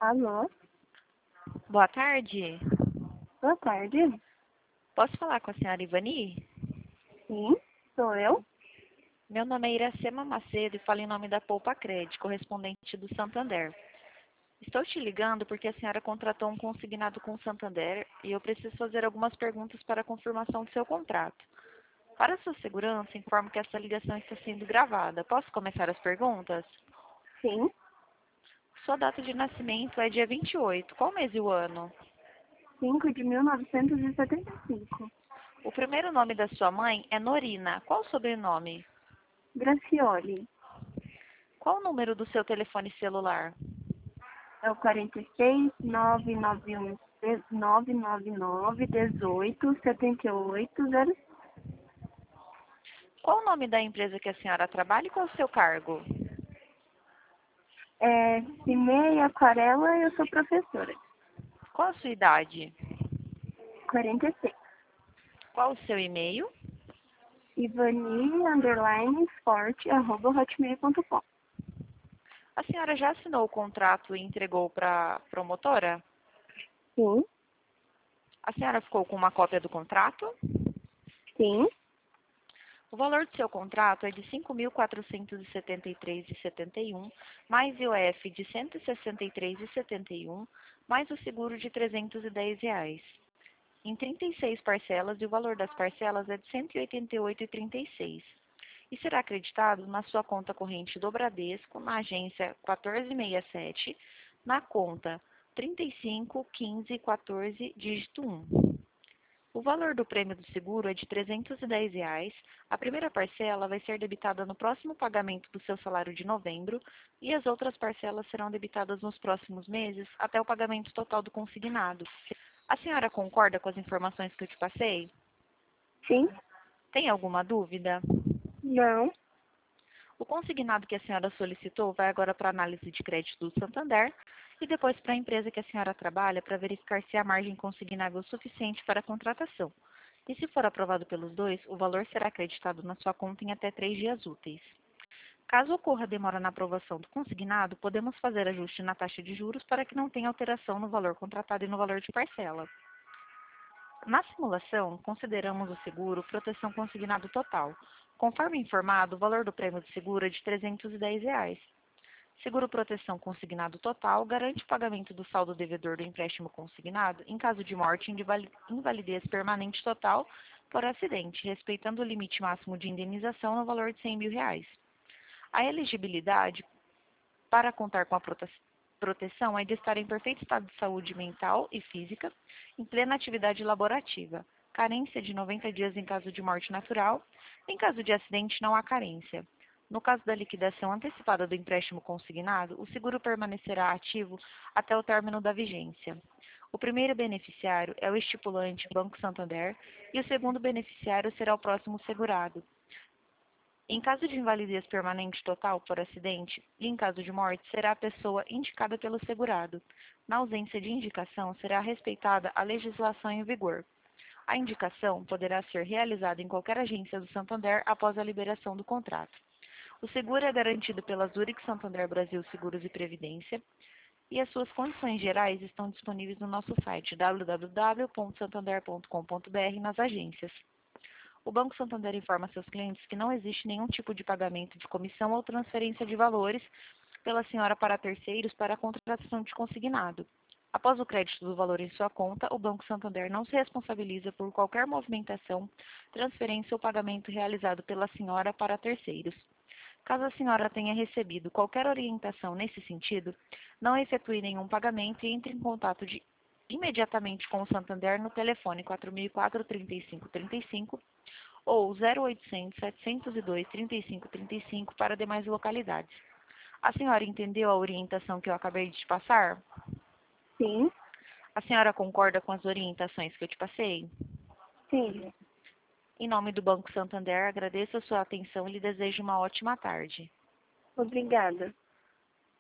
Alô? Boa tarde. Boa tarde. Posso falar com a senhora Ivani? Sim, sou eu. Meu nome é Iracema Macedo e falo em nome da Poupa Cred, correspondente do Santander. Estou te ligando porque a senhora contratou um consignado com o Santander e eu preciso fazer algumas perguntas para a confirmação do seu contrato. Para sua segurança, informo que essa ligação está sendo gravada. Posso começar as perguntas? Sim, Sua data de nascimento é dia 28. Qual mês e o ano? 5 de 1975. O primeiro nome da sua mãe é Norina. Qual o sobrenome? Gracioli. Qual o número do seu telefone celular? É o 46 991 999 18 78 0. Qual o nome da empresa que a senhora trabalha e qual o seu cargo? Cimei Aquarela, eu sou professora. Qual a sua idade? 46. Qual o seu e-mail? Ivani_sport@hotmail.com. A senhora já assinou o contrato e entregou para a promotora? Sim, A senhora ficou com uma cópia do contrato? sim, O valor do seu contrato é de R$ 5.473,71, mais IOF de R$ 163,71, mais o seguro de R$ 310. Em 36 parcelas e o valor das parcelas é de R$ 188,36. E será acreditado na sua conta corrente do Bradesco, na agência 1467, na conta 351514, dígito 1. O valor do prêmio do seguro é de R$ 310. A primeira parcela vai ser debitada no próximo pagamento do seu salário de novembro e as outras parcelas serão debitadas nos próximos meses até o pagamento total do consignado. A senhora concorda com as informações que eu te passei? sim, Tem alguma dúvida? não, O consignado que a senhora solicitou vai agora para a análise de crédito do Santander e depois para a empresa que a senhora trabalha para verificar se há margem consignável suficiente para a contratação. E se for aprovado pelos dois, o valor será acreditado na sua conta em até 3 dias úteis. Caso ocorra demora na aprovação do consignado, podemos fazer ajuste na taxa de juros para que não tenha alteração no valor contratado e no valor de parcela. Na simulação, consideramos o seguro proteção consignado total. Conforme informado, o valor do prêmio de seguro é de R$ 310. Seguro proteção consignado total garante o pagamento do saldo devedor do empréstimo consignado em caso de morte e invalidez permanente total por acidente, respeitando o limite máximo de indenização no valor de R$ 100 mil. A elegibilidade para contar com a proteção é de estar em perfeito estado de saúde mental e física, em plena atividade laborativa. Carência de 90 dias em caso de morte natural. Em caso de acidente, não há carência. No caso da liquidação antecipada do empréstimo consignado, o seguro permanecerá ativo até o término da vigência. O primeiro beneficiário é o estipulante Banco Santander e o segundo beneficiário será o próximo segurado. Em caso de invalidez permanente total por acidente e em caso de morte, será a pessoa indicada pelo segurado. Na ausência de indicação, será respeitada a legislação em vigor. A indicação poderá ser realizada em qualquer agência do Santander após a liberação do contrato. O seguro é garantido pela Zurich Santander Brasil Seguros e Previdência e as suas condições gerais estão disponíveis no nosso site www.santander.com.br nas agências. O Banco Santander informa seus clientes que não existe nenhum tipo de pagamento de comissão ou transferência de valores pela senhora para terceiros para a contratação de consignado. Após o crédito do valor em sua conta, o Banco Santander não se responsabiliza por qualquer movimentação, transferência ou pagamento realizado pela senhora para terceiros. Caso a senhora tenha recebido qualquer orientação nesse sentido, não efetue nenhum pagamento e entre em contato imediatamente com o Santander no telefone 4004-3535 ou 0800 702 3535 para demais localidades. A senhora entendeu a orientação que eu acabei de te passar? sim, A senhora concorda com as orientações que eu te passei? sim. Em nome do Banco Santander, agradeço a sua atenção e lhe desejo uma ótima tarde. Obrigada.